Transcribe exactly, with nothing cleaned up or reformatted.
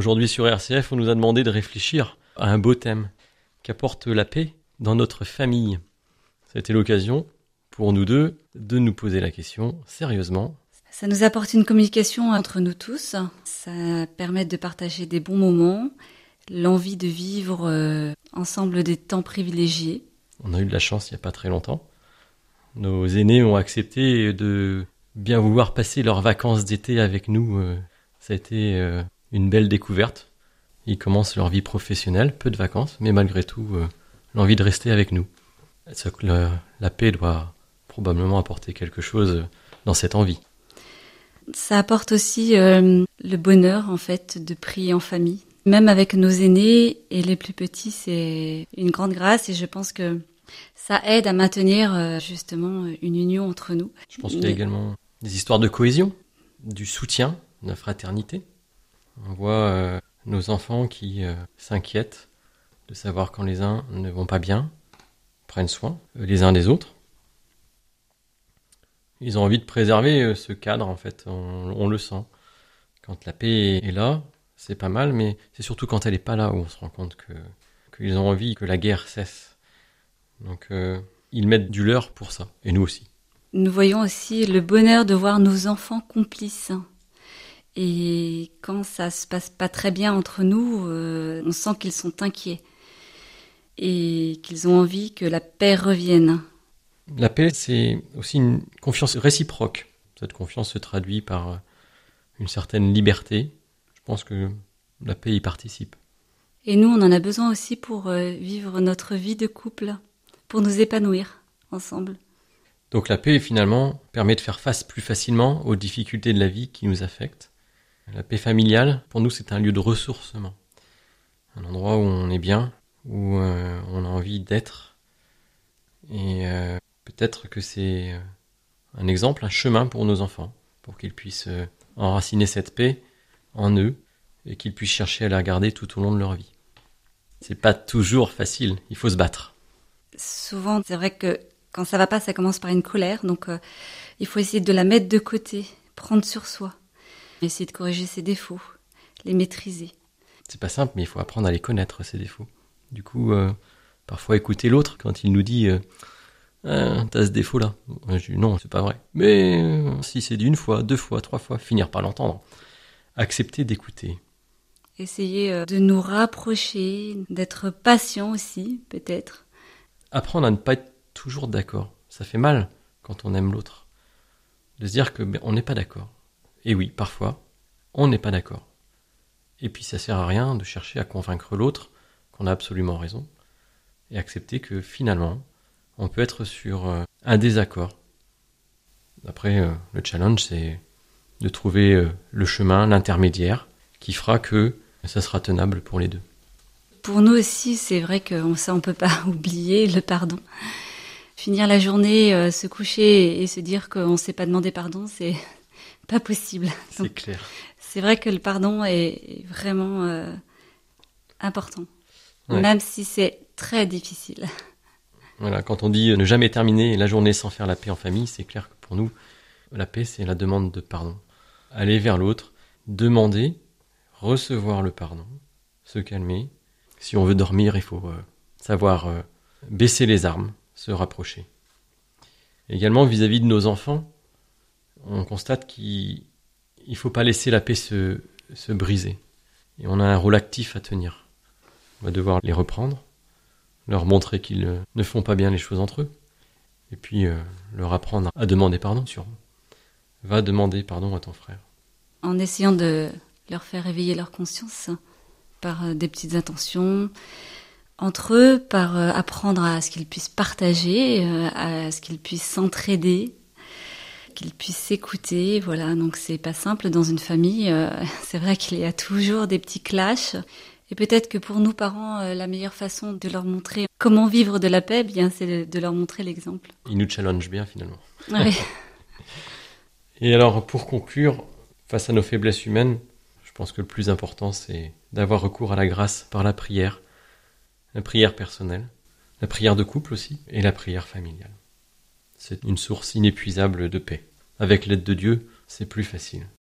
Aujourd'hui sur R C F, on nous a demandé de réfléchir à un beau thème qu'apporte la paix dans notre famille. C'était l'occasion pour nous deux de nous poser la question sérieusement. Ça nous apporte une communication entre nous tous, ça permet de partager des bons moments, l'envie de vivre euh, ensemble des temps privilégiés. On a eu de la chance il n'y a pas très longtemps. Nos aînés ont accepté de bien vouloir passer leurs vacances d'été avec nous. Ça a été euh, une belle découverte. Ils commencent leur vie professionnelle, peu de vacances, mais malgré tout, euh, l'envie de rester avec nous. La, la paix doit probablement apporter quelque chose dans cette envie. Ça apporte aussi euh, le bonheur, en fait, de prier en famille. Même avec nos aînés et les plus petits, c'est une grande grâce et je pense que ça aide à maintenir euh, justement une union entre nous. Je pense qu'il y a également des histoires de cohésion, du soutien, de la fraternité. On voit euh, nos enfants qui euh, s'inquiètent de savoir quand les uns ne vont pas bien, prennent soin euh, les uns des autres. Ils ont envie de préserver ce cadre, en fait, on, on le sent. Quand la paix est là, c'est pas mal, mais c'est surtout quand elle est pas là où on se rend compte que qu'ils ont envie que la guerre cesse. Donc, euh, ils mettent du leur pour ça, et nous aussi. Nous voyons aussi le bonheur de voir nos enfants complices. Et quand ça se passe pas très bien entre nous, euh, on sent qu'ils sont inquiets et qu'ils ont envie que la paix revienne. La paix, c'est aussi une confiance réciproque. Cette confiance se traduit par une certaine liberté. Je pense que la paix y participe. Et nous, on en a besoin aussi pour vivre notre vie de couple, pour nous épanouir ensemble. Donc la paix, finalement, permet de faire face plus facilement aux difficultés de la vie qui nous affectent. La paix familiale, pour nous, c'est un lieu de ressourcement. Un endroit où on est bien, où euh, on a envie d'être. Et euh, peut-être que c'est un exemple, un chemin pour nos enfants, pour qu'ils puissent enraciner cette paix en eux et qu'ils puissent chercher à la garder tout au long de leur vie. C'est pas toujours facile, il faut se battre. Souvent, c'est vrai que quand ça va pas, ça commence par une colère, donc euh, il faut essayer de la mettre de côté, prendre sur soi, essayer de corriger ses défauts, les maîtriser. C'est pas simple, mais il faut apprendre à les connaître, ces défauts. Du coup, euh, parfois écouter l'autre quand il nous dit euh, ah, « t'as ce défaut-là ». Je dis « non, c'est pas vrai ». Mais euh, si c'est d'une fois, deux fois, trois fois, finir par l'entendre. Accepter d'écouter. Essayer de nous rapprocher, d'être patient aussi, peut-être. Apprendre à ne pas être toujours d'accord. Ça fait mal quand on aime l'autre. De se dire que ben, on n'est pas d'accord. Et oui, parfois, on n'est pas d'accord. Et puis ça sert à rien de chercher à convaincre l'autre qu'on a absolument raison. Et accepter que finalement, on peut être sur euh, un désaccord. Après, euh, le challenge, c'est de trouver euh, le chemin, l'intermédiaire, qui fera que ça sera tenable pour les deux. Pour nous aussi, c'est vrai que ça, on peut pas oublier le pardon. Finir la journée, euh, se coucher et se dire qu'on ne s'est pas demandé pardon, c'est pas possible. C'est Donc, clair. C'est vrai que le pardon est vraiment euh, important, ouais. Même si c'est très difficile. Voilà, quand on dit ne jamais terminer la journée sans faire la paix en famille, c'est clair que pour nous, la paix, c'est la demande de pardon. Aller vers l'autre, demander, recevoir le pardon, se calmer. Si on veut dormir, il faut euh, savoir euh, baisser les armes, se rapprocher. Également, vis-à-vis de nos enfants, on constate qu'il ne faut pas laisser la paix se, se briser. Et on a un rôle actif à tenir. On va devoir les reprendre, leur montrer qu'ils euh, ne font pas bien les choses entre eux, et puis euh, leur apprendre à demander pardon, sûrement. Va demander pardon à ton frère. En essayant de leur faire éveiller leur conscience par des petites intentions entre eux, par apprendre à ce qu'ils puissent partager, à ce qu'ils puissent s'entraider, qu'ils puissent s'écouter. Voilà, donc c'est pas simple dans une famille. C'est vrai qu'il y a toujours des petits clashs. Et peut-être que pour nous, parents, la meilleure façon de leur montrer comment vivre de la paix, bien, c'est de leur montrer l'exemple. Ils nous challengent bien, finalement. Oui. Et alors, pour conclure, face à nos faiblesses humaines, je pense que le plus important, c'est d'avoir recours à la grâce par la prière, la prière personnelle, la prière de couple aussi, et la prière familiale. C'est une source inépuisable de paix. Avec l'aide de Dieu, c'est plus facile.